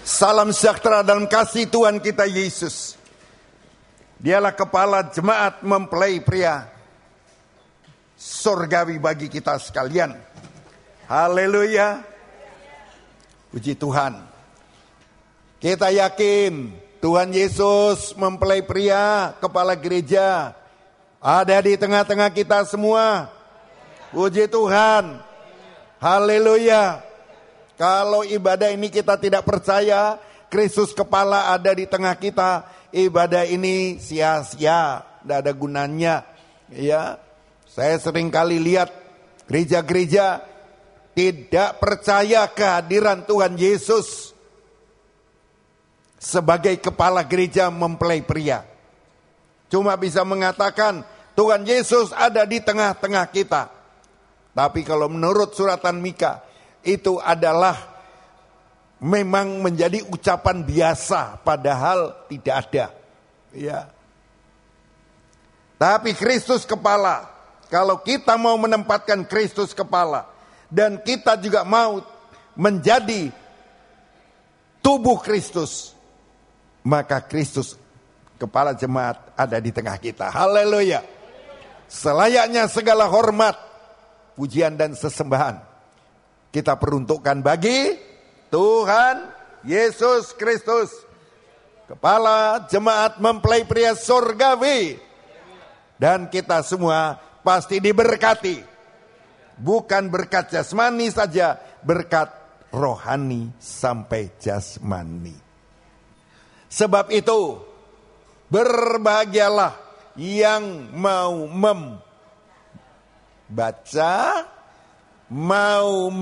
Salam sejahtera dalam kasih Tuhan kita Yesus. Dialah kepala jemaat mempelai pria surgawi bagi kita sekalian. Haleluya. Puji Tuhan. Kita yakin Tuhan Yesus mempelai pria kepala gereja ada di tengah-tengah kita semua. Puji Tuhan. Haleluya. Kalau ibadah ini kita tidak percaya Kristus kepala ada di tengah kita, ibadah ini sia-sia, tidak ada gunanya. Ya, saya sering kali lihat gereja-gereja tidak percaya kehadiran Tuhan Yesus sebagai kepala gereja mempelai pria. Cuma bisa mengatakan Tuhan Yesus ada di tengah-tengah kita. Tapi kalau menurut suratan Mika, itu adalah memang menjadi ucapan biasa padahal tidak ada. Ya. Tapi Kristus kepala, kalau kita mau menempatkan Kristus kepala dan kita juga mau menjadi tubuh Kristus, maka Kristus kepala jemaat ada di tengah kita. Haleluya. Selayaknya segala hormat, pujian dan sesembahan kita peruntukkan bagi Tuhan Yesus Kristus, kepala jemaat mempelai pria surgawi. Dan kita semua pasti diberkati. Bukan berkat jasmani saja, berkat rohani sampai jasmani. Sebab itu, berbahagialah yang mau membaca, mau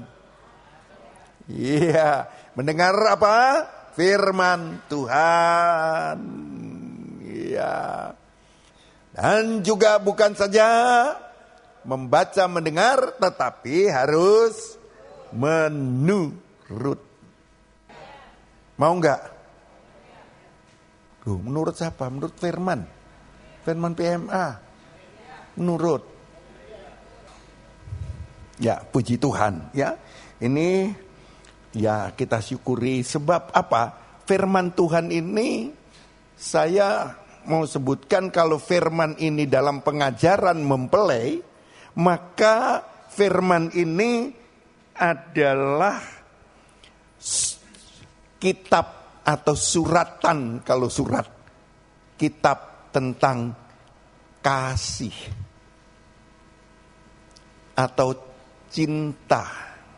mendengar apa? Firman Tuhan. Ya. Dan juga bukan saja membaca, mendengar, tetapi harus menurut. Mau enggak? Menurut siapa? Menurut firman. Firman PMA. Menurut. Ya, puji Tuhan, ya. Ini ya kita syukuri sebab apa? Firman Tuhan ini saya mau sebutkan kalau firman ini dalam pengajaran mempelai, maka firman ini adalah kitab atau suratan, kalau surat, kitab tentang kasih atau cinta.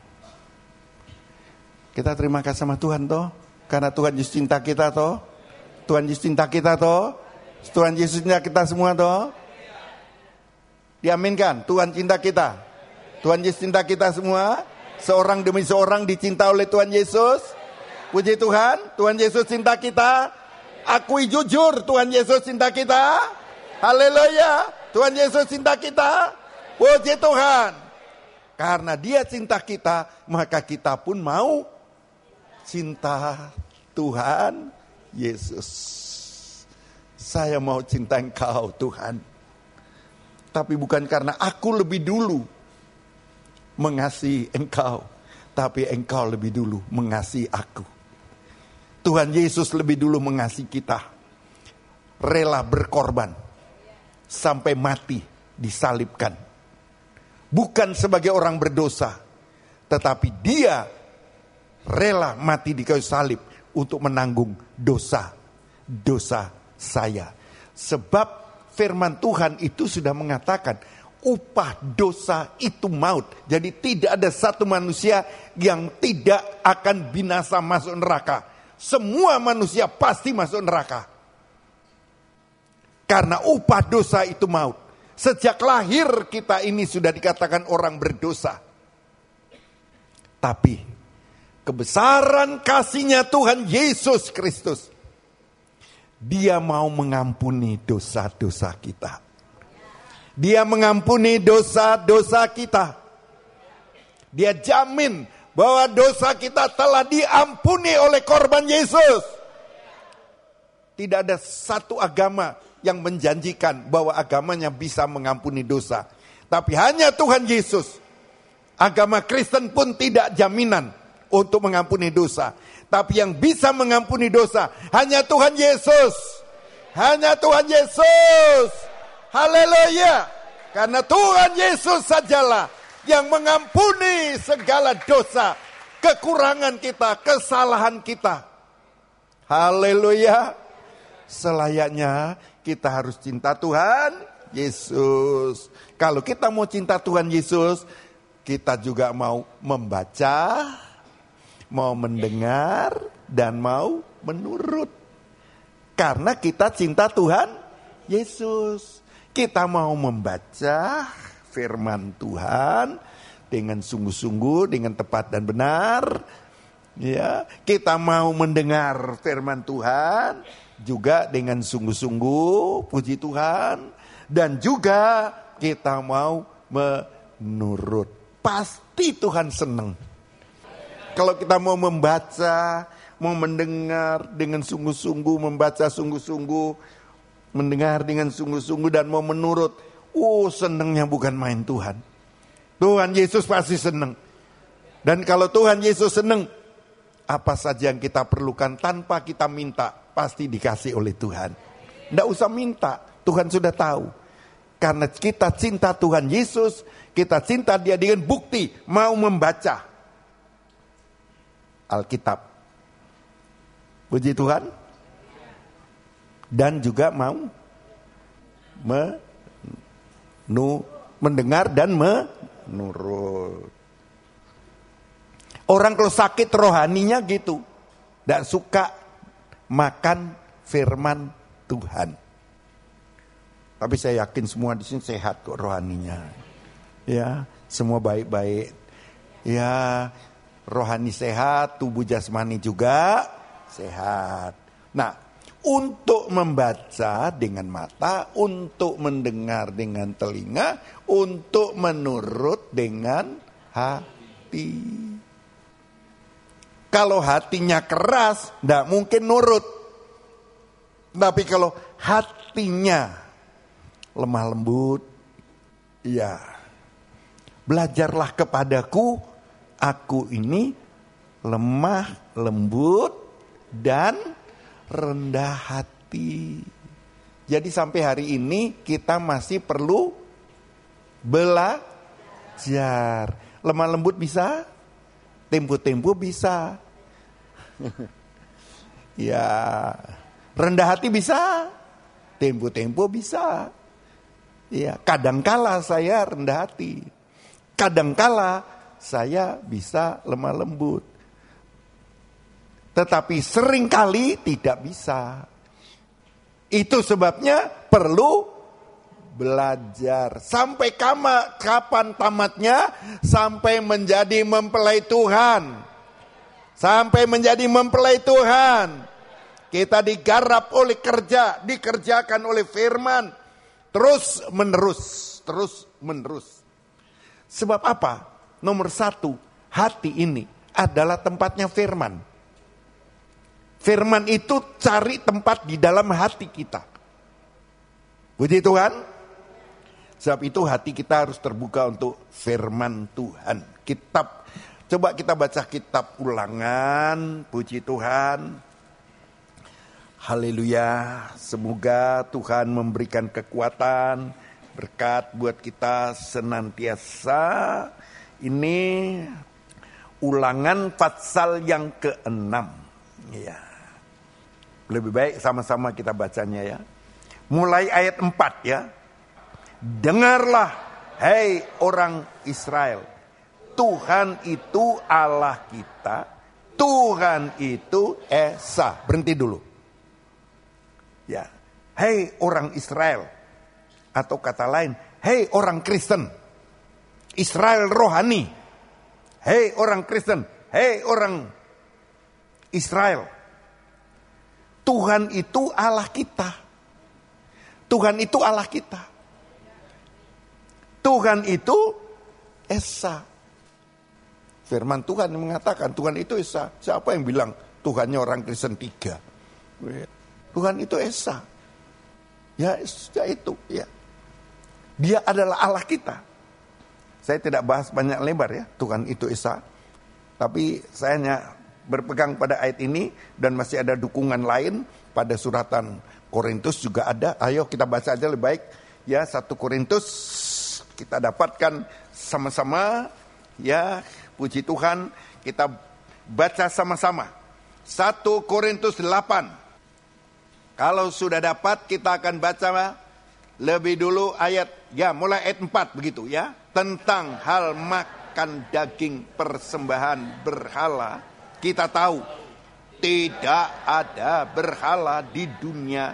Kita terima kasih sama Tuhan toh, karena Tuhan Yesus cinta kita toh. Tuhan Yesus cinta kita toh. Tuhan Yesus cinta kita semua toh. Diaminkan, Tuhan cinta kita. Tuhan Yesus cinta kita semua. Seorang demi seorang dicinta oleh Tuhan Yesus. Puji Tuhan, Tuhan Yesus cinta kita. Akui jujur, Tuhan Yesus cinta kita. Haleluya, Tuhan Yesus cinta kita. Puji Tuhan. Karena dia cinta kita, maka kita pun mau cinta Tuhan Yesus. Saya mau cinta Engkau Tuhan. Tapi bukan karena aku lebih dulu mengasihi Engkau, tapi Engkau lebih dulu mengasihi aku. Tuhan Yesus lebih dulu mengasihi kita. Rela berkorban sampai mati, disalibkan. Bukan sebagai orang berdosa, tetapi dia rela mati di kayu salib untuk menanggung dosa saya. Sebab firman Tuhan itu sudah mengatakan upah dosa itu maut. Jadi tidak ada satu manusia yang tidak akan binasa masuk neraka. Semua manusia pasti masuk neraka. Karena upah dosa itu maut. Sejak lahir kita ini sudah dikatakan orang berdosa. Tapi kebesaran kasih-Nya Tuhan Yesus Kristus, Dia mau mengampuni dosa-dosa kita. Dia mengampuni dosa-dosa kita. Dia jamin bahwa dosa kita telah diampuni oleh korban Yesus. Tidak ada satu agama yang menjanjikan bahwa agamanya bisa mengampuni dosa. Tapi hanya Tuhan Yesus. Agama Kristen pun tidak jaminan untuk mengampuni dosa. Tapi yang bisa mengampuni dosa hanya Tuhan Yesus. Hanya Tuhan Yesus. Haleluya. Karena Tuhan Yesus sajalah yang mengampuni segala dosa, kekurangan kita, kesalahan kita. Haleluya. Selayaknya kita harus cinta Tuhan Yesus. Kalau kita mau cinta Tuhan Yesus, kita juga mau membaca, mau mendengar, dan mau menurut. Karena kita cinta Tuhan Yesus. Kita mau membaca firman Tuhan dengan sungguh-sungguh, dengan tepat dan benar. Ya, kita mau mendengar firman Tuhan juga dengan sungguh-sungguh, puji Tuhan. Dan juga kita mau menurut. Pasti Tuhan senang. Kalau kita mau membaca, mau mendengar dengan sungguh-sungguh, membaca sungguh-sungguh, mendengar dengan sungguh-sungguh dan mau menurut. Senangnya bukan main Tuhan. Tuhan Yesus pasti senang. Dan kalau Tuhan Yesus senang, apa saja yang kita perlukan tanpa kita minta, pasti dikasih oleh Tuhan. Tidak usah minta, Tuhan sudah tahu. Karena kita cinta Tuhan Yesus, kita cinta Dia dengan bukti mau membaca Alkitab. Puji Tuhan. Dan juga mau mendengar dan menurut. Orang kalau sakit rohaninya gitu, tidak suka makan firman Tuhan. Tapi saya yakin semua di sini sehat kok rohaninya. Ya, semua baik-baik. Ya, rohani sehat, tubuh jasmani juga sehat. Nah, untuk membaca dengan mata, untuk mendengar dengan telinga, untuk menurut dengan hati. Kalau hatinya keras, tidak mungkin nurut. Tapi kalau hatinya lemah lembut, ya, belajarlah kepadaku, aku ini lemah lembut dan rendah hati. Jadi sampai hari ini kita masih perlu belajar. Lemah lembut bisa, tempo-tempo bisa. Ya, rendah hati bisa, tempo-tempo bisa. Ya, kadangkala saya rendah hati. Kadangkala saya bisa lemah lembut. Tetapi seringkali tidak bisa. Itu sebabnya perlu belajar. Sampai kapan tamatnya? Sampai menjadi mempelai Tuhan. Sampai menjadi mempelai Tuhan. Kita digarap oleh kerja, dikerjakan oleh firman. Terus menerus. Sebab apa? Nomor 1, hati ini adalah tempatnya firman. Firman itu cari tempat di dalam hati kita. Puji Tuhan. Sebab itu hati kita harus terbuka untuk firman Tuhan. Coba kita baca kitab Ulangan. Puji Tuhan. Haleluya. Semoga Tuhan memberikan kekuatan, berkat buat kita senantiasa. Ini Ulangan pasal yang ke-6. Ya. Lebih baik sama-sama kita bacanya ya. Mulai ayat 4 ya. Dengarlah, hai orang Israel. Tuhan itu Allah kita. Tuhan itu Esa. Berhenti dulu. Ya. Hai orang Israel. Atau kata lain, hai orang Kristen. Israel rohani. Hai orang Kristen. Hai orang Israel. Tuhan itu Allah kita. Tuhan itu Allah kita. Tuhan itu Esa. Firman Tuhan yang mengatakan Tuhan itu Esa. Siapa yang bilang Tuhannya orang Kristen 3? Tuhan itu Esa. Ya itu ya. Dia adalah Allah kita. Saya tidak bahas banyak lebar ya Tuhan itu Esa. Tapi saya hanya berpegang pada ayat ini, dan masih ada dukungan lain pada suratan Korintus juga ada. Ayo kita baca aja lebih baik ya, 1 Korintus kita dapatkan sama-sama ya, puji Tuhan, kita baca sama-sama. 1 Korintus 8. Kalau sudah dapat kita akan baca lebih dulu ayat ya, mulai ayat 4 begitu ya, tentang hal makan daging persembahan berhala. Kita tahu tidak ada berhala di dunia.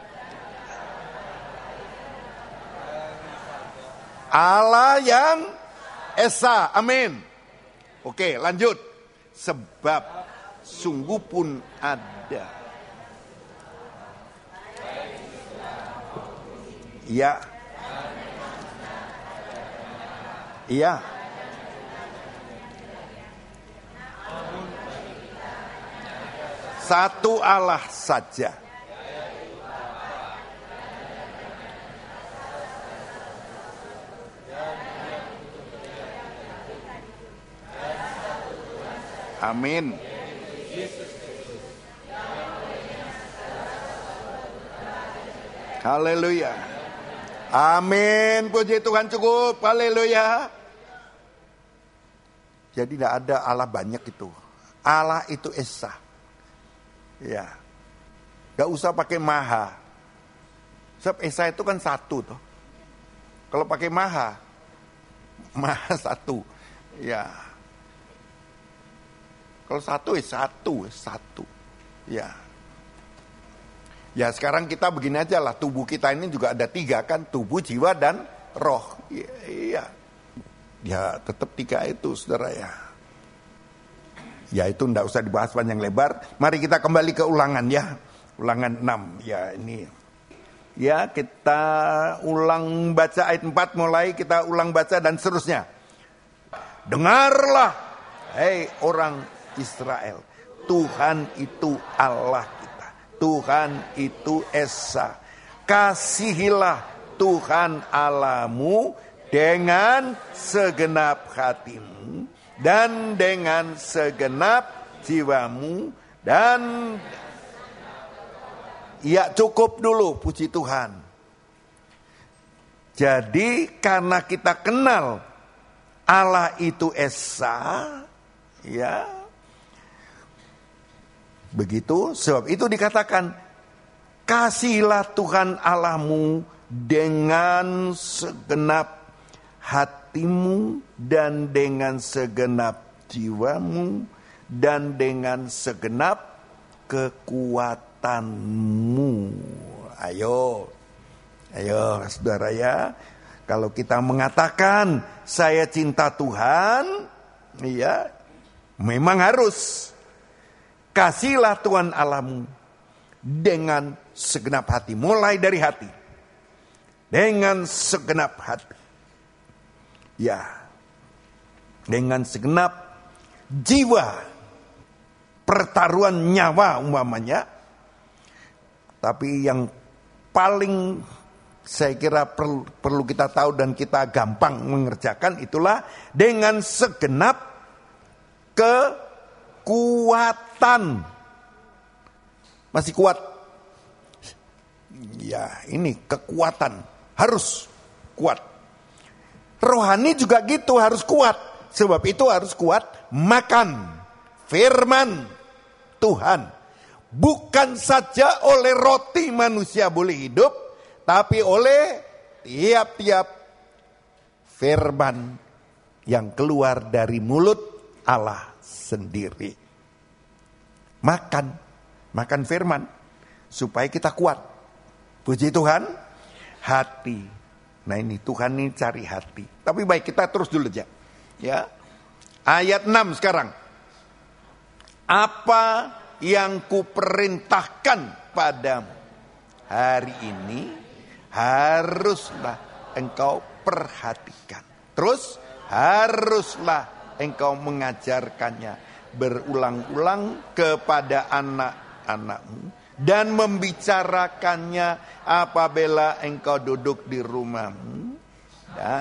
Allah yang Esa, amin. Oke, lanjut. Sebab sungguh pun ada. Iya. Iya. Satu Allah saja. Amin. Haleluya. Amin. Puji Tuhan, cukup. Haleluya. Jadi tidak ada Allah banyak itu. Allah itu Esa. Ya, gak usah pakai maha. Sebab Esa itu kan satu toh. Kalau pakai maha satu. Ya, kalau satu satu. Ya. Ya sekarang kita begini aja lah. Tubuh kita ini juga ada 3 kan. Tubuh, jiwa, dan roh. Iya. Ya tetap 3 itu saudara ya. Ya itu tidak usah dibahas panjang lebar. Mari kita kembali ke ulangan ya. Ulangan 6 ya ini. Ya kita ulang baca ayat 4 mulai. Kita ulang baca dan seterusnya. Dengarlah hei orang Israel. Tuhan itu Allah kita. Tuhan itu Esa. Kasihilah Tuhan Allahmu dengan segenap hatimu dan dengan segenap jiwamu, dan ya cukup dulu, puji Tuhan. Jadi karena kita kenal Allah itu Esa, ya begitu, sebab itu dikatakan kasihilah Tuhan Allahmu dengan segenap hatimu dan dengan segenap jiwamu dan dengan segenap kekuatanmu. Ayo saudara ya, kalau kita mengatakan saya cinta Tuhan, ya memang harus kasihilah Tuhan Allahmu dengan segenap hati, mulai dari hati, dengan segenap hati. Ya, dengan segenap jiwa, pertaruhan nyawa umpamanya. Tapi yang paling saya kira perlu kita tahu dan kita gampang mengerjakan itulah dengan segenap kekuatan. Masih kuat? Ya, ini kekuatan harus kuat. Rohani juga gitu, harus kuat. Sebab itu harus kuat makan firman Tuhan. Bukan saja oleh roti manusia boleh hidup, tapi oleh tiap-tiap firman yang keluar dari mulut Allah sendiri. Makan firman supaya kita kuat. Puji Tuhan, hati. Nah ini Tuhan ini cari hati. Tapi baik, kita terus dulu aja. Ya. Ayat 6 sekarang. Apa yang kuperintahkan padamu hari ini haruslah engkau perhatikan. Terus haruslah engkau mengajarkannya berulang-ulang kepada anak-anakmu dan membicarakannya apabila engkau duduk di rumahmu dan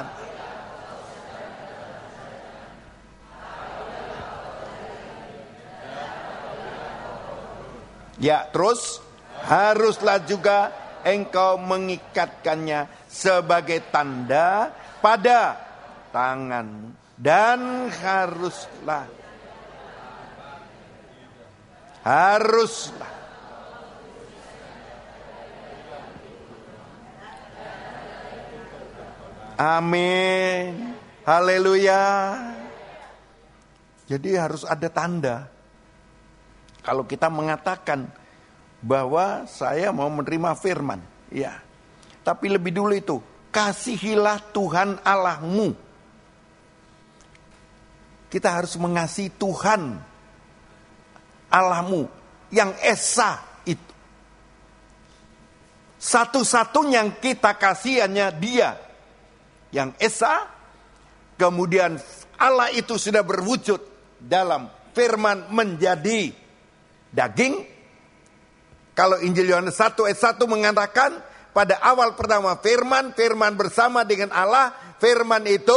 Ya, terus haruslah juga engkau mengikatkannya sebagai tanda pada tanganmu. Dan haruslah amin, haleluya. Jadi harus ada tanda. Kalau kita mengatakan bahwa saya mau menerima firman, ya. Tapi lebih dulu itu, kasihilah Tuhan Allahmu. Kita harus mengasihi Tuhan Allahmu yang esa itu. Satu-satunya yang kita kasih hanya Dia yang esa. Kemudian Allah itu sudah berwujud dalam firman menjadi daging. Kalau Injil Yohanes 1 ayat 1 mengatakan pada awal pertama firman bersama dengan Allah, firman itu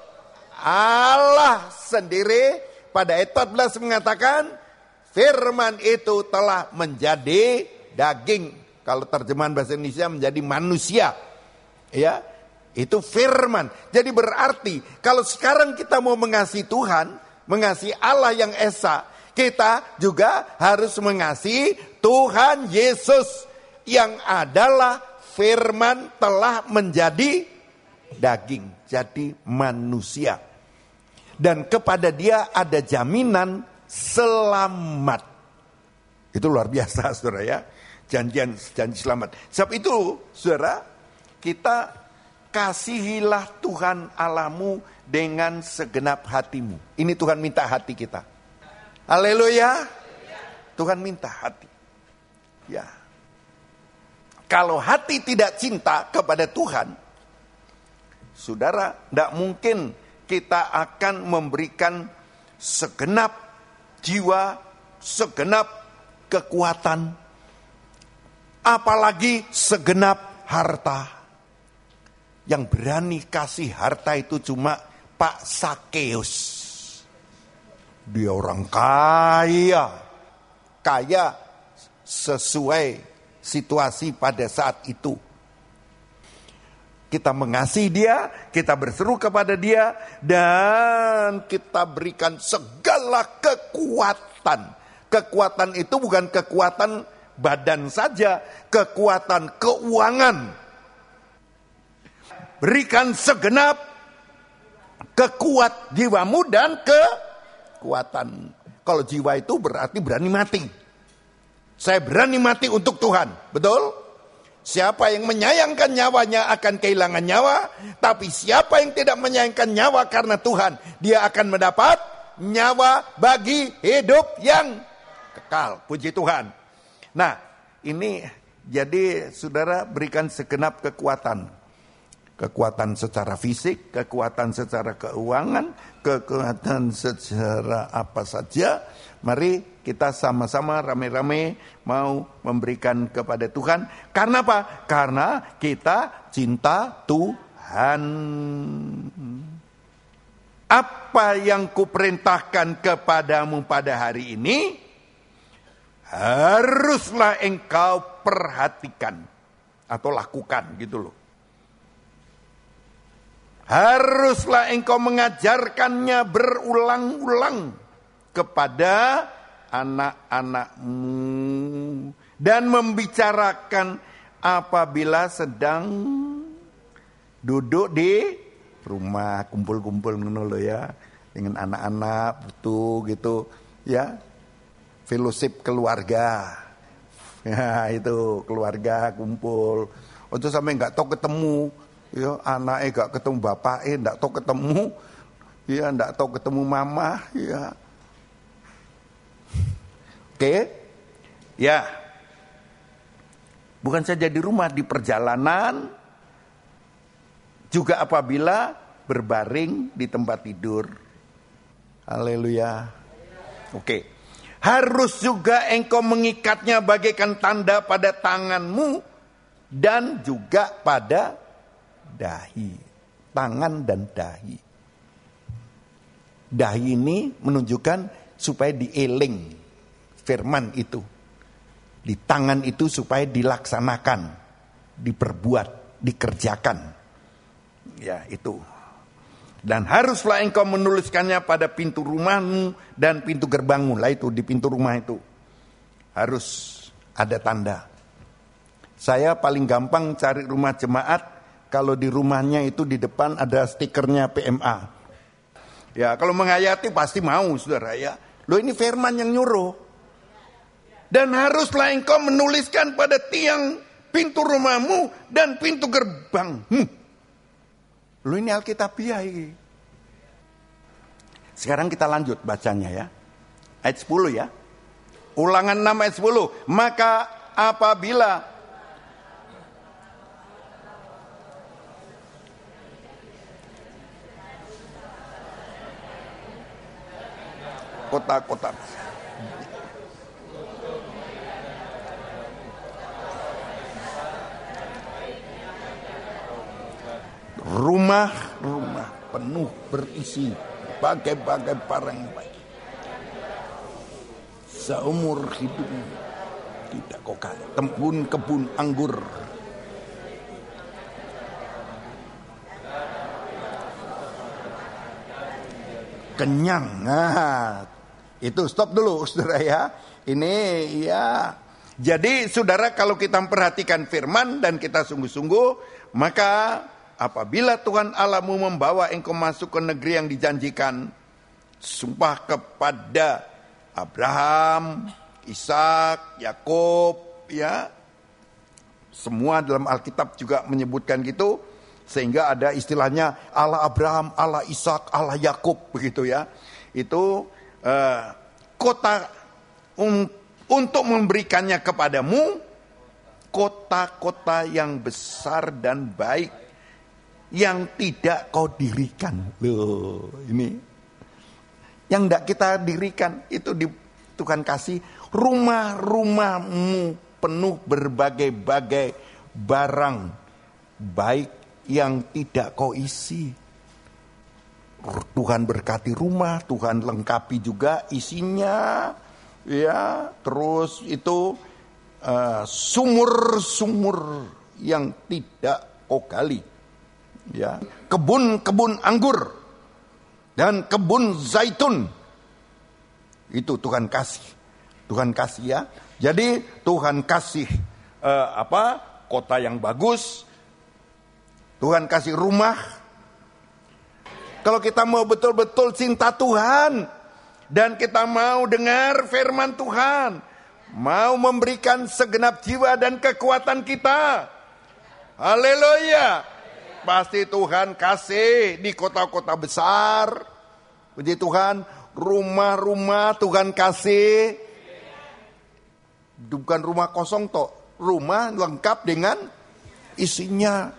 Allah sendiri. Pada ayat 14 mengatakan firman itu telah menjadi daging. Kalau terjemahan bahasa Indonesia menjadi manusia. Ya, itu firman. Jadi berarti kalau sekarang kita mau mengasihi Tuhan, mengasihi Allah yang esa, kita juga harus mengasihi Tuhan Yesus yang adalah firman telah menjadi daging, jadi manusia. Dan kepada Dia ada jaminan selamat. Itu luar biasa, saudara ya. Janji selamat. Sebab itu, saudara, kita kasihilah Tuhan Allahmu dengan segenap hatimu. Ini Tuhan minta hati kita. Haleluya. Tuhan minta hati. Ya. Kalau hati tidak cinta kepada Tuhan, saudara, tidak mungkin kita akan memberikan segenap jiwa, segenap kekuatan, apalagi segenap harta. Yang berani kasih harta itu cuma Pak Sakeus. Dia orang kaya sesuai situasi pada saat itu. Kita mengasihi Dia, kita berseru kepada Dia, dan kita berikan segala kekuatan. Kekuatan itu bukan kekuatan badan saja, kekuatan keuangan. Berikan segenap kekuat jiwamu dan kekuatan. Kalau jiwa itu berarti berani mati. Saya berani mati untuk Tuhan, betul? Siapa yang menyayangkan nyawanya akan kehilangan nyawa. Tapi siapa yang tidak menyayangkan nyawa karena Tuhan, dia akan mendapat nyawa bagi hidup yang kekal. Puji Tuhan. Nah, ini jadi saudara berikan segenap kekuatan. Kekuatan secara fisik, kekuatan secara keuangan, kekuatan secara apa saja. Mari kita sama-sama rame-rame mau memberikan kepada Tuhan. Karena apa? Karena kita cinta Tuhan. Apa yang kuperintahkan kepadamu pada hari ini, haruslah engkau perhatikan atau lakukan gitu loh. Haruslah engkau mengajarkannya berulang-ulang kepada anak-anakmu dan membicarakan apabila sedang duduk di rumah, kumpul-kumpul ngono lho ya, dengan anak-anak betul gitu ya. Fellowship keluarga. Ya, itu keluarga kumpul. Untuk sampai enggak tahu ketemu, ya anaknya enggak ketemu bapaknya, enggak tahu ketemu, ya enggak tahu ketemu mama, ya. Oke. Ya. Bukan saja di rumah, di perjalanan, juga apabila berbaring di tempat tidur. Haleluya. Oke. Harus juga engkau mengikatnya bagaikan tanda pada tanganmu dan juga pada dahi. Tangan dan dahi. Dahi ini menunjukkan supaya dieling firman itu. Di tangan itu supaya dilaksanakan, diperbuat, dikerjakan. Ya, itu. Dan haruslah engkau menuliskannya pada pintu rumahmu dan pintu gerbangmu. Lah itu, di pintu rumah itu harus ada tanda. Saya paling gampang cari rumah jemaat kalau di rumahnya itu di depan ada stikernya PMA. Ya, kalau menghayati pasti mau, saudara ya. Loh, ini firman yang nyuruh. Dan haruslah engkau menuliskan pada tiang pintu rumahmu dan pintu gerbangmu. Loh, ini Alkitabiah ini. Sekarang kita lanjut bacanya ya. Ayat 10 ya. Ulangan 6 ayat 10. Maka apabila kota-kota rumah-rumah penuh berisi bagai-bagai barang baik, seumur hidupmu tidak kau kaya. Kebun anggur, kenyang. Nah, itu stop dulu saudara ya. Ini ya. Jadi saudara, kalau kita memperhatikan firman dan kita sungguh-sungguh, maka apabila Tuhan Allahmu membawa engkau masuk ke negeri yang dijanjikan, sumpah kepada Abraham, Ishak, Yakub, ya. Semua dalam Alkitab juga menyebutkan gitu, sehingga ada istilahnya Allah Abraham, Allah Ishak, Allah Yakub, begitu ya. Itu kota untuk memberikannya kepadamu, kota-kota yang besar dan baik yang tidak kau dirikan. Loh, ini yang tidak kita dirikan itu Tuhan kasih. Rumah-rumahmu penuh berbagai-bagai barang baik yang tidak kau isi. Tuhan berkati rumah, Tuhan lengkapi juga isinya, ya. Terus itu sumur-sumur yang tidak kau gali, ya. Kebun-kebun anggur dan kebun zaitun, itu Tuhan kasih ya. Jadi Tuhan kasih kota yang bagus, Tuhan kasih rumah. Kalau kita mau betul-betul cinta Tuhan dan kita mau dengar firman Tuhan, mau memberikan segenap jiwa dan kekuatan kita, haleluya, pasti Tuhan kasih di kota-kota besar. Puji Tuhan, rumah-rumah Tuhan kasih, bukan rumah kosong toh, rumah lengkap dengan isinya.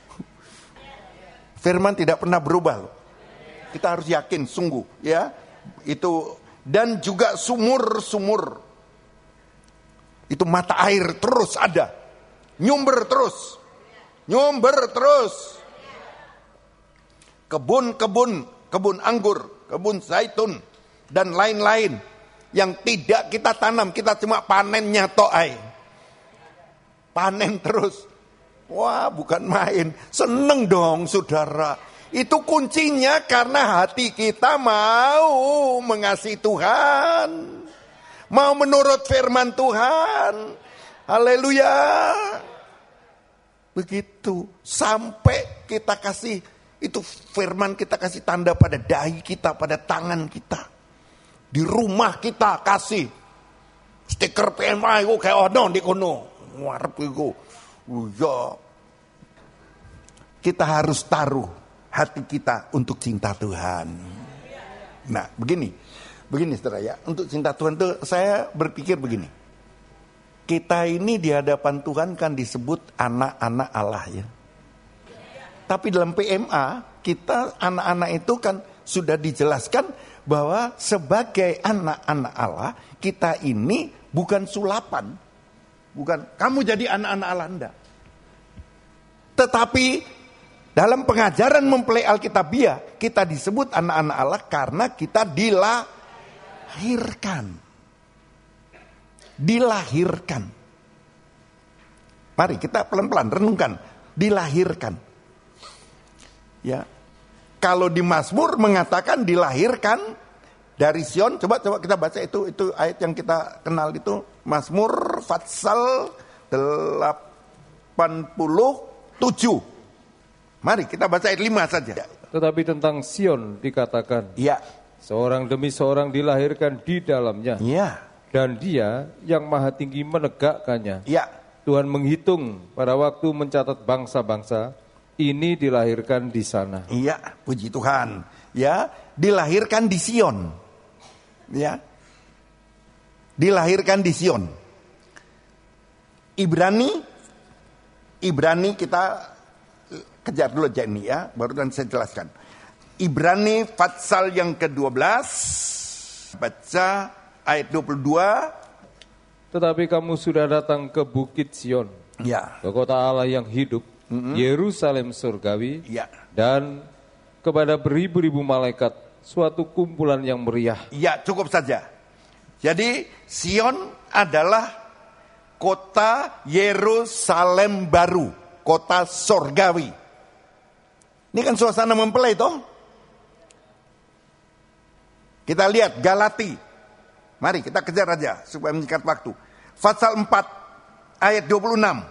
Firman tidak pernah berubah loh. Kita harus yakin sungguh ya. Itu, dan juga sumur-sumur. Itu mata air terus ada. Nyumber terus. Kebun anggur, kebun zaitun dan lain-lain yang tidak kita tanam, kita cuma panennya to'ai. Panen terus. Wah, bukan main. Seneng dong saudara. Itu kuncinya karena hati kita mau mengasihi Tuhan, mau menurut firman Tuhan. Haleluya. Begitu. Sampai kita kasih itu firman, kita kasih tanda pada dahi kita, pada tangan kita. Di rumah kita kasih stiker PMI kok kayak ono di kono. Ngarep iku. Ya. Kita harus taruh hati kita untuk cinta Tuhan. Nah, begini saudara ya, untuk cinta Tuhan tuh saya berpikir begini. Kita ini di hadapan Tuhan kan disebut anak-anak Allah ya. Tapi dalam PMA kita anak-anak itu kan sudah dijelaskan bahwa sebagai anak-anak Allah kita ini bukan sulapan. Bukan kamu jadi anak-anak Allah, enggak. Tetapi dalam pengajaran mempelai Alkitabiah, kita disebut anak-anak Allah karena kita dilahirkan. Mari kita pelan-pelan renungkan. Dilahirkan. Ya. Kalau di Mazmur mengatakan dilahirkan dari Sion. Coba kita baca itu ayat yang kita kenal itu. Mazmur Fatsal 87. Mari kita baca ayat 5 saja. Tetapi tentang Sion dikatakan, Ya. seorang demi seorang dilahirkan di dalamnya. Ya. Dan dia yang maha tinggi menegakkannya. Ya. Tuhan menghitung pada waktu mencatat bangsa-bangsa, ini dilahirkan di sana. Iya, puji Tuhan. Ya, dilahirkan di Sion. Ya. Dilahirkan di Sion. Ibrani kita kejar dulu aja ini ya, baru dan saya jelaskan. Ibrani Fatsal yang ke-12, baca ayat 22. Tetapi kamu sudah datang ke Bukit Sion, Ya. ke kota Allah yang hidup, Yerusalem surgawi, Ya. dan kepada beribu-ribu malaikat, suatu kumpulan yang meriah. Ya, cukup saja. Jadi Sion adalah kota Yerusalem baru, kota surgawi. Ini kan suasana mempelai toh. Kita lihat Galati. Mari kita kejar aja supaya menyingkat waktu. Fatsal 4 ayat 26.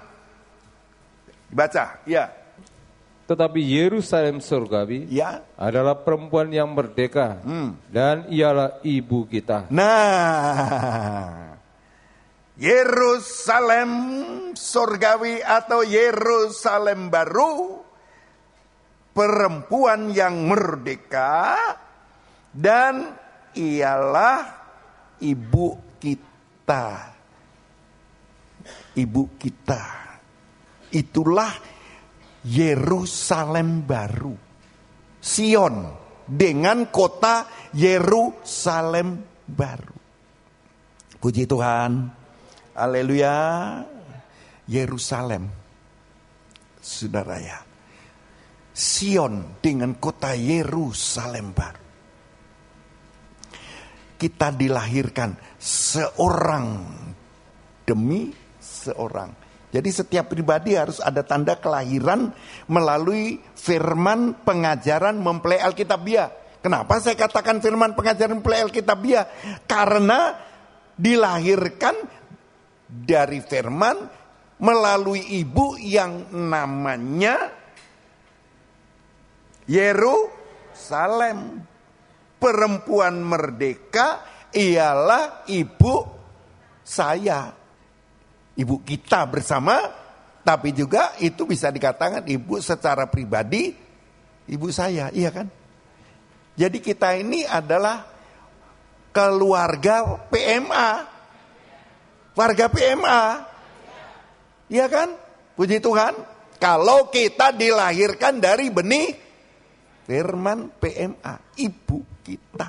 Baca, ya. Tetapi Yerusalem surgawi Ya. adalah perempuan yang merdeka, dan ialah ibu kita. Nah, Yerusalem surgawi atau Yerusalem baru, perempuan yang merdeka, dan ialah ibu kita. Ibu kita. Itulah Yerusalem baru. Sion dengan kota Yerusalem baru. Puji Tuhan. Haleluya. Yerusalem. Saudara ya. Sion dengan kota Yerusalem baru. Kita dilahirkan seorang demi seorang. Jadi setiap pribadi harus ada tanda kelahiran melalui firman pengajaran mempelai Alkitabiah. Kenapa saya katakan firman pengajaran mempelai Alkitabiah? Karena dilahirkan dari firman melalui ibu yang namanya Yerusalem. Perempuan merdeka ialah ibu saya. Ibu kita bersama, tapi juga itu bisa dikatakan ibu secara pribadi, ibu saya, iya kan? Jadi kita ini adalah keluarga PMA. Warga PMA. Iya kan? Puji Tuhan. Kalau kita dilahirkan dari benih firman PMA, ibu kita.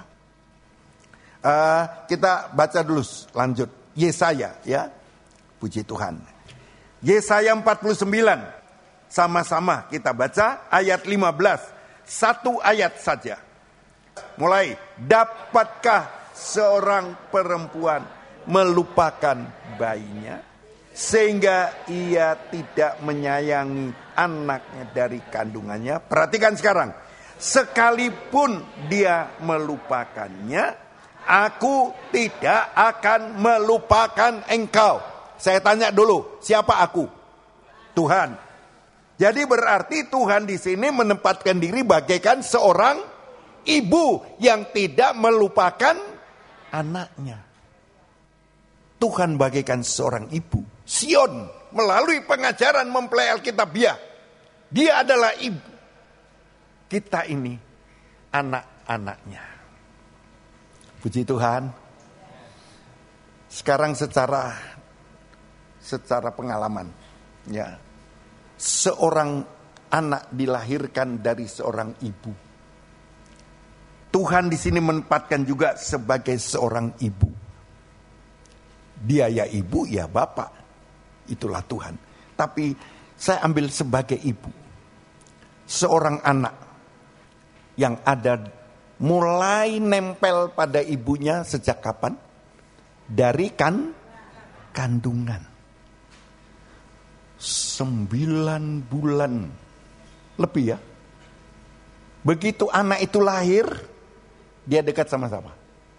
Kita baca dulu lanjut. Yesaya ya. Puji Tuhan. Yesaya 49. Sama-sama kita baca ayat 15. Satu ayat saja. Mulai. Dapatkah seorang perempuan melupakan bayinya sehingga ia tidak menyayangi anaknya dari kandungannya? Perhatikan sekarang. Sekalipun dia melupakannya, aku tidak akan melupakan engkau. Saya tanya dulu, siapa aku? Tuhan. Jadi berarti Tuhan di sini menempatkan diri bagaikan seorang ibu yang tidak melupakan anaknya. Tuhan bagaikan seorang ibu. Sion melalui pengajaran mempelai Alkitabiah. Dia adalah ibu. Kita ini anak-anaknya. Puji Tuhan. Sekarang secara pengalaman, ya, seorang anak dilahirkan dari seorang ibu. Tuhan di sini menempatkan juga sebagai seorang ibu. Dia ya ibu, ya bapak. Itulah Tuhan. Tapi saya ambil sebagai ibu. Seorang anak yang ada mulai nempel pada ibunya sejak kapan? Dari kandungan. 9 bulan lebih ya. Begitu anak itu lahir, dia dekat sama siapa?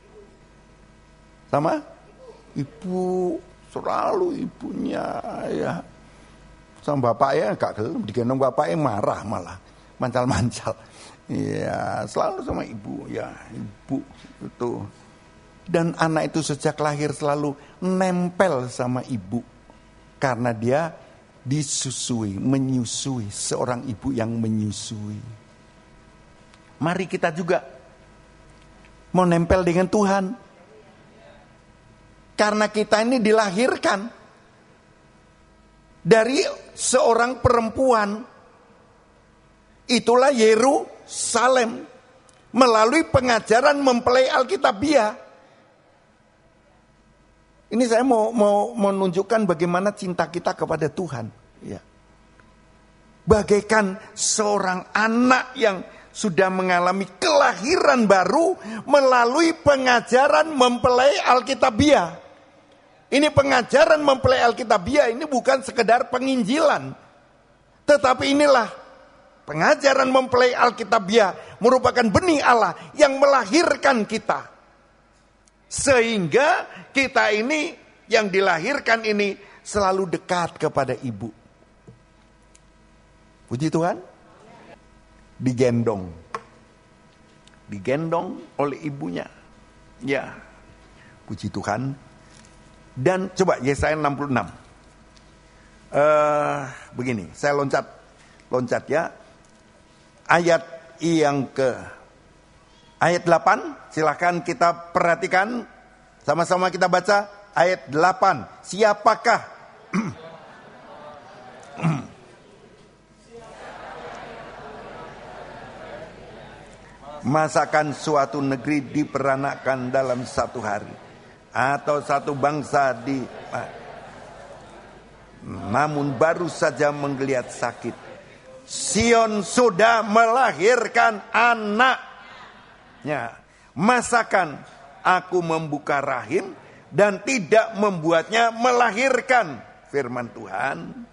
Sama ibu, selalu ibunya ya. Sama bapaknya gak gelem, digendong bapaknya marah malah, mancal-mancal. Ya, selalu sama ibu, ya ibu itu. Dan anak itu sejak lahir selalu nempel sama ibu. Karena dia disusui, menyusui, seorang ibu yang menyusui. Mari kita juga mau nempel dengan Tuhan. Karena kita ini dilahirkan dari seorang perempuan. Itulah Yerusalem. Melalui pengajaran mempelai Alkitabiah. Ini saya mau menunjukkan bagaimana cinta kita kepada Tuhan. Ya. Bagaikan seorang anak yang sudah mengalami kelahiran baru melalui pengajaran mempelai Alkitabiah. Ini pengajaran mempelai Alkitabiah ini bukan sekedar penginjilan. Tetapi inilah pengajaran mempelai Alkitabiah merupakan benih Allah yang melahirkan kita. Sehingga kita ini yang dilahirkan ini selalu dekat kepada ibu. Puji Tuhan. Digendong oleh ibunya. Ya. Puji Tuhan. Dan coba Yesaya 66. Begini, saya loncat ya. Ayat yang ayat 8, silakan kita perhatikan. Sama-sama kita baca ayat 8. Siapakah masakan suatu negeri diperanakan dalam satu hari, atau satu bangsa namun baru saja menggeliat sakit. Sion sudah melahirkan anaknya. Masakan aku membuka rahim dan tidak membuatnya melahirkan. Firman Tuhan.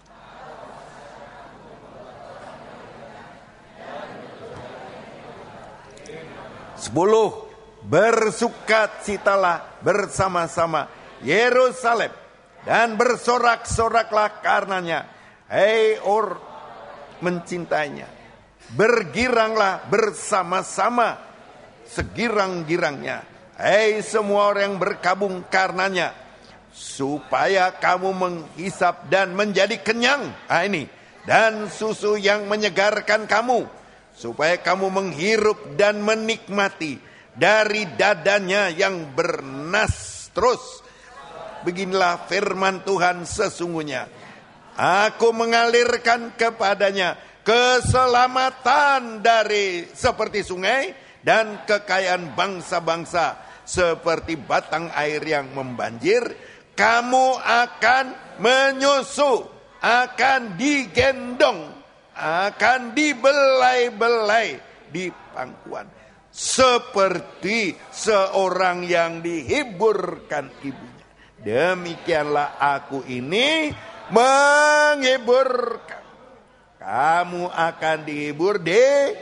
Sepuluh, bersukacitalah bersama-sama Yerusalem dan bersorak-soraklah karenanya, hei mencintainya. Bergiranglah bersama-sama segirang-girangnya, hei semua orang yang berkabung karenanya, supaya kamu menghisap dan menjadi kenyang. Ini dan susu yang menyegarkan kamu, supaya kamu menghirup dan menikmati dari dadanya yang bernas. Terus, beginilah firman Tuhan sesungguhnya. Aku mengalirkan kepadanya keselamatan dari seperti sungai dan kekayaan bangsa-bangsa seperti batang air yang membanjir. Kamu akan menyusu, akan digendong, akan dibelai-belai di pangkuan, seperti seorang yang dihiburkan ibunya. Demikianlah aku ini menghiburkan. Kamu akan dihibur di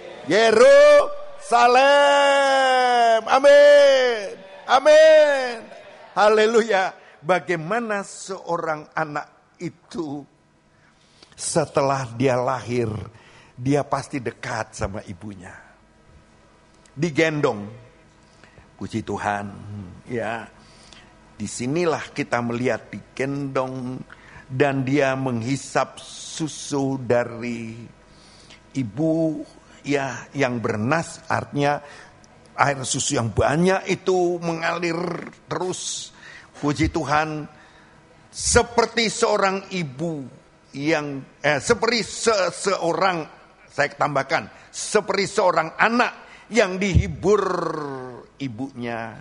Yerusalem. Amin. Amin. Haleluya. Bagaimana seorang anak itu setelah dia lahir, dia pasti dekat sama ibunya. Digendong. Puji Tuhan. Ya. Disinilah kita melihat digendong dan dia menghisap susu dari ibu ya yang bernas, artinya air susu yang banyak itu mengalir terus. Puji Tuhan, seperti seorang ibu yang seperti seorang, saya tambahkan, seperti seorang anak yang dihibur ibunya.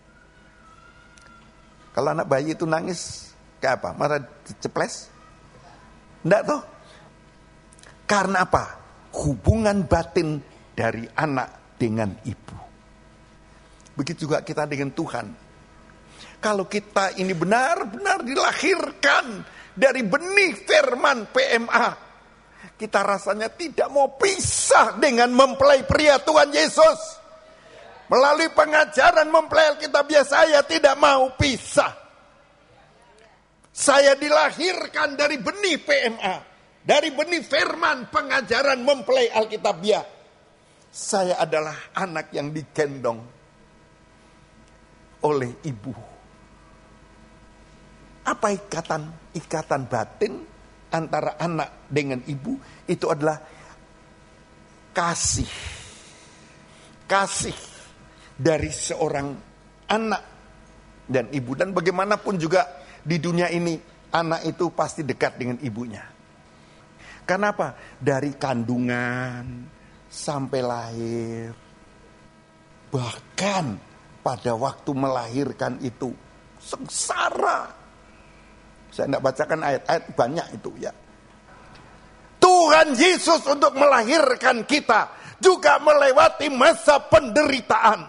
Kalau anak bayi itu nangis kayak apa? Marah ceples? Enggak toh? Karena apa? Hubungan batin dari anak dengan ibu. Begitu juga kita dengan Tuhan. Kalau kita ini benar-benar dilahirkan dari benih firman PMA. Kita rasanya tidak mau pisah dengan mempelai pria Tuhan Yesus. Melalui pengajaran mempelai Alkitabiah saya tidak mau pisah. Saya dilahirkan dari benih PMA, dari benih firman pengajaran mempelai Alkitabiah. Saya adalah anak yang digendong oleh ibu. Apa ikatan batin antara anak dengan ibu? Itu adalah kasih. Kasih dari seorang anak dan ibu. Dan bagaimanapun juga di dunia ini, anak itu pasti dekat dengan ibunya. Kenapa? Dari kandungan sampai lahir. Bahkan pada waktu melahirkan itu sengsara. Saya tidak bacakan ayat-ayat banyak itu ya. Tuhan Yesus untuk melahirkan kita juga melewati masa penderitaan.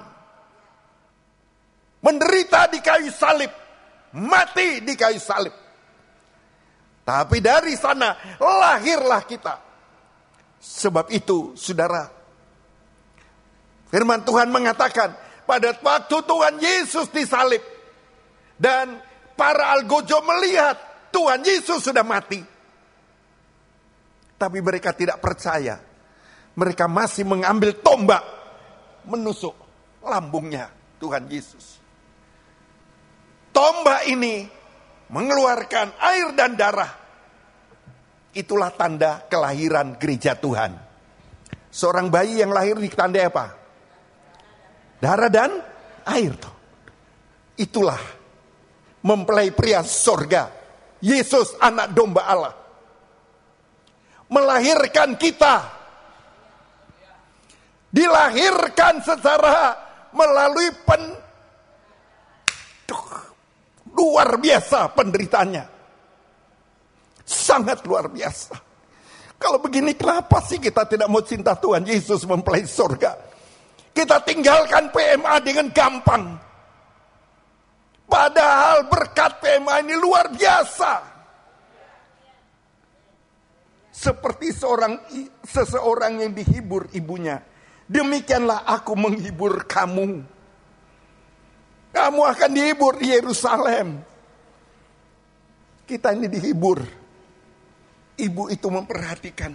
Menderita di kayu salib, mati di kayu salib. Tapi dari sana lahirlah kita. Sebab itu, saudara, firman Tuhan mengatakan pada waktu Tuhan Yesus disalib dan para algojo melihat Tuhan Yesus sudah mati, tapi mereka tidak percaya. Mereka masih mengambil tombak menusuk lambungnya Tuhan Yesus. Tombak ini mengeluarkan air dan darah. Itulah tanda kelahiran gereja Tuhan. Seorang bayi yang lahir di tanda apa? Darah dan air. Itulah mempelai pria sorga, Yesus anak domba Allah, melahirkan kita. Dilahirkan secara melalui luar biasa penderitaannya. Sangat luar biasa. Kalau begini kenapa sih kita tidak mau cinta Tuhan Yesus mempelai sorga? Kita tinggalkan PMA dengan gampang. Padahal berkat PMA ini luar biasa. Seperti seseorang yang dihibur ibunya. Demikianlah aku menghibur kamu. Kamu akan dihibur di Yerusalem. Kita ini dihibur. Ibu itu memperhatikan.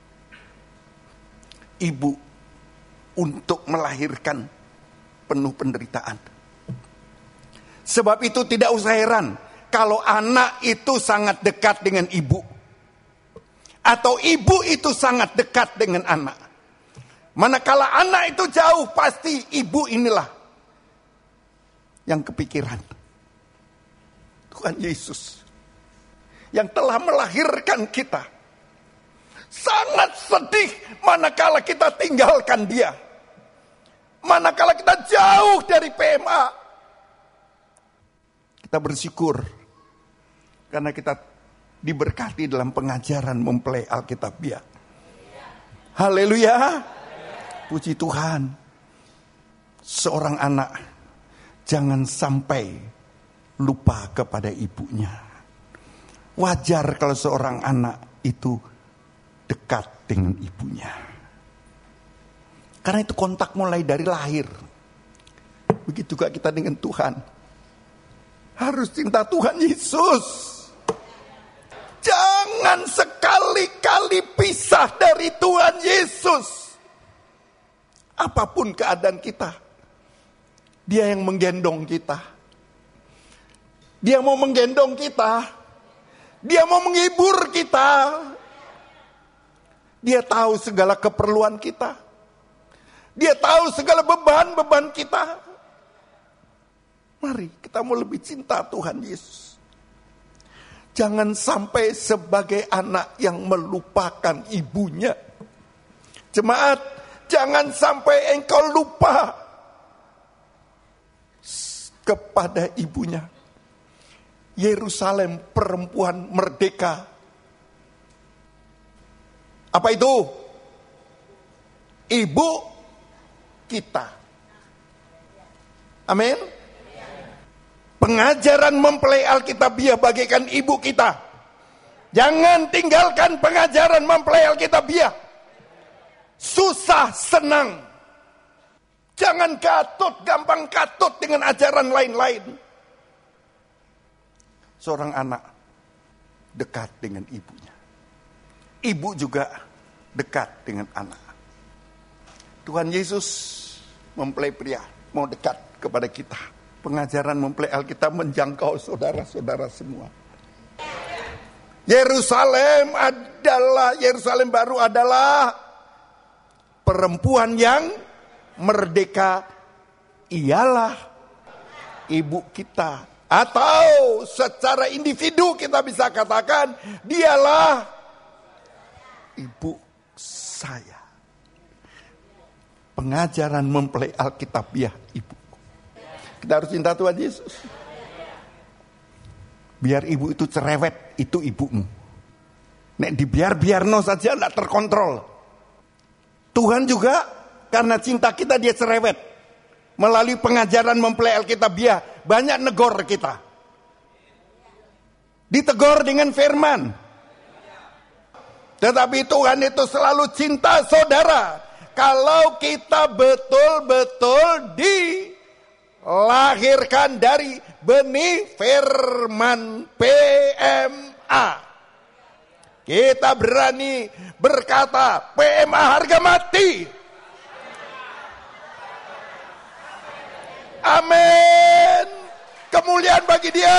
Ibu untuk melahirkan penuh penderitaan. Sebab itu tidak usah heran kalau anak itu sangat dekat dengan ibu. Atau ibu itu sangat dekat dengan anak. Manakala anak itu jauh, pasti ibu inilah yang kepikiran. Tuhan Yesus yang telah melahirkan kita. Sangat sedih manakala kita tinggalkan dia. Manakala kita jauh dari PMA. Kita bersyukur karena kita diberkati dalam pengajaran mempelai Alkitabiah. Haleluya. Puji Tuhan. Seorang anak jangan sampai lupa kepada ibunya. Wajar kalau seorang anak itu dekat dengan ibunya. Karena itu kontak mulai dari lahir. Begitu juga kita dengan Tuhan. Harus cinta Tuhan Yesus. Jangan sekali-kali pisah dari Tuhan Yesus. Apapun keadaan kita, Dia yang menggendong kita. Dia mau menggendong kita. Dia mau menghibur kita. Dia tahu segala keperluan kita. Dia tahu segala beban-beban kita. Mari kita mau lebih cinta Tuhan Yesus. Jangan sampai sebagai anak yang melupakan ibunya. Jemaat, jangan sampai engkau lupa kepada ibunya. Yerusalem, perempuan merdeka. Apa itu? Ibu kita. Amin. Pengajaran mempelai Alkitabiah bagaikan ibu kita. Jangan tinggalkan pengajaran mempelai Alkitabiah. Susah senang. Jangan gampang katut dengan ajaran lain-lain. Seorang anak dekat dengan ibunya. Ibu juga dekat dengan anak. Tuhan Yesus mempelai pria mau dekat kepada kita. Pengajaran mempelai Alkitab menjangkau saudara-saudara semua. Yerusalem baru adalah perempuan yang merdeka, ialah ibu kita. Atau secara individu kita bisa katakan dialah ibu saya. Pengajaran mempelai Alkitabiah ibu. Kita harus cinta Tuhan Yesus. Biar ibu itu cerewet, itu ibumu. Nek dibiar-biarno saja tidak terkontrol. Tuhan juga karena cinta kita dia cerewet. Melalui pengajaran mempelai Alkitabiah banyak negor kita. Ditegur dengan firman. Tetapi Tuhan itu selalu cinta saudara. Kalau kita betul-betul dilahirkan dari benih firman PMA. Kita berani berkata PMA harga mati. Amin. Kemuliaan bagi dia.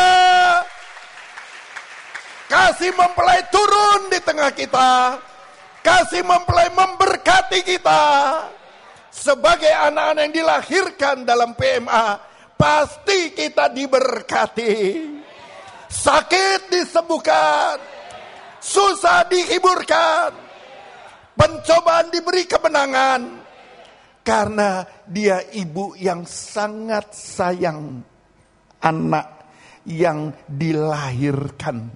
Kasih mempelai turun di tengah kita. Kasih mempelai memberkati kita. Sebagai anak-anak yang dilahirkan dalam PMA, pasti kita diberkati. Sakit disembuhkan. Susah dihiburkan. Pencobaan diberi kemenangan. Karena dia ibu yang sangat sayang anak yang dilahirkan.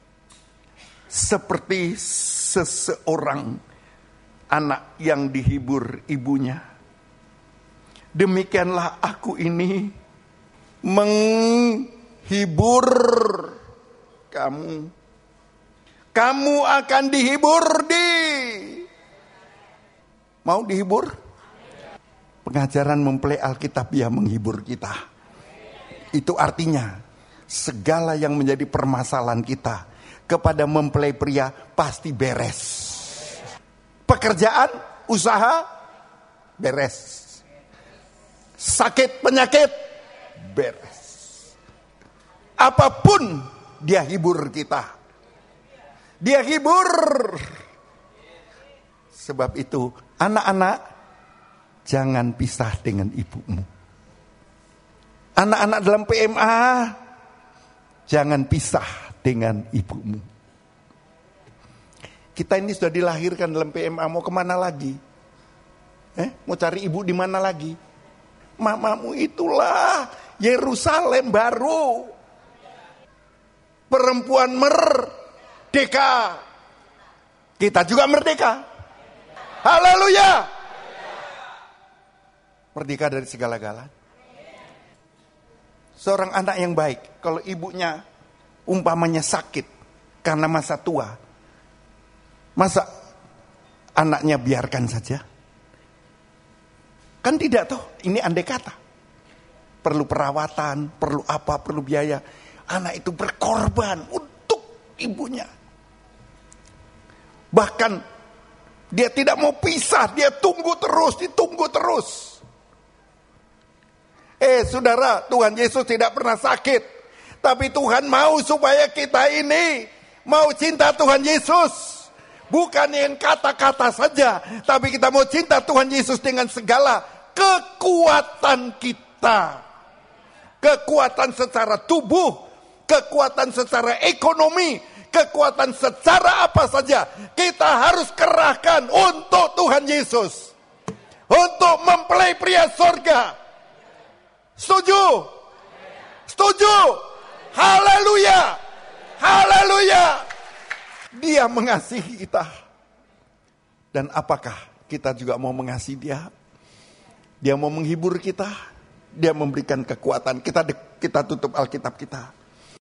Seperti seseorang anak yang dihibur ibunya. Demikianlah aku ini menghibur kamu. Kamu akan dihibur Mau dihibur? Pengajaran mempelai Alkitabiah menghibur kita. Itu artinya segala yang menjadi permasalahan kita kepada mempelai pria pasti beres. Pekerjaan, usaha, beres. Sakit, penyakit, beres. Apapun dia hibur kita. Dia hibur. Sebab itu anak-anak jangan pisah dengan ibumu. Anak-anak dalam PMA jangan pisah dengan ibumu. Kita ini sudah dilahirkan dalam PMA, mau kemana lagi? Mau cari ibu di mana lagi? Mamamu itulah Yerusalem baru. Perempuan merdeka. Kita juga merdeka. Haleluya. Merdeka dari segala-galanya. Seorang anak yang baik, kalau ibunya umpamanya sakit karena masa tua, masa anaknya biarkan saja? Kan tidak toh, ini andai kata. Perlu perawatan, perlu apa, perlu biaya. Anak itu berkorban untuk ibunya. Bahkan dia tidak mau pisah, dia ditunggu terus. Saudara, Tuhan Yesus tidak pernah sakit. Tapi Tuhan mau supaya kita ini mau cinta Tuhan Yesus. Bukan yang kata-kata saja, tapi kita mau cinta Tuhan Yesus dengan segala kekuatan kita. Kekuatan secara tubuh, kekuatan secara ekonomi, kekuatan secara apa saja. Kita harus kerahkan untuk Tuhan Yesus. Untuk mempelai pria sorga. Setuju? Setuju? Haleluya! Haleluya! Dia mengasihi kita. Dan apakah kita juga mau mengasihi dia? Dia mau menghibur kita. Dia memberikan kekuatan. Kita tutup Alkitab kita.